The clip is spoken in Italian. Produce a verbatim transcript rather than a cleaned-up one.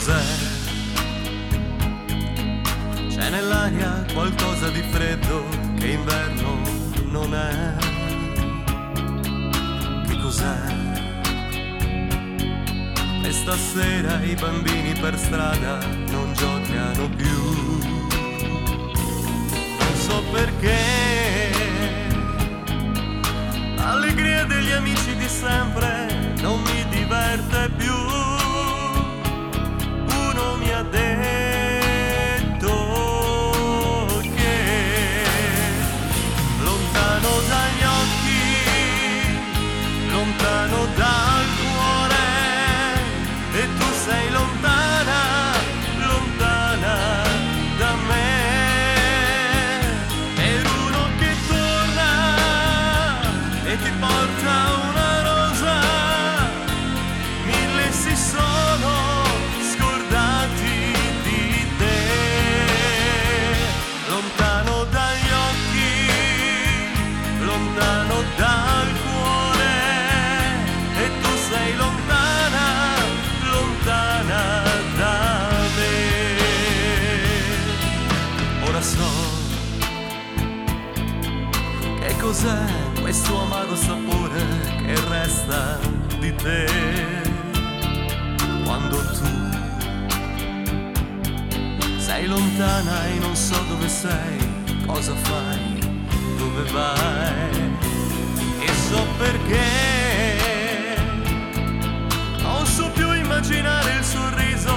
cos'è? C'è nell'aria qualcosa di freddo che inverno non è. Che cos'è? E stasera i bambini per strada non giocano più. Non so perché l'allegria degli amici di sempre non mi diverte più. Uno mi ha detto che lontano dagli occhi, lontano dal cuore, e tu sei lontana, lontana da me. Per uno che torna e ti porta una rosa, mille si sono scordati di te. Lontano dagli occhi, lontano dal cuore, e tu sei lontana, lontana da me. Ora so che cos'è questo amaro sapore che resta di te quando tu sei lontana e non so dove sei, cosa fai, dove vai. E so perché non so più immaginare il sorriso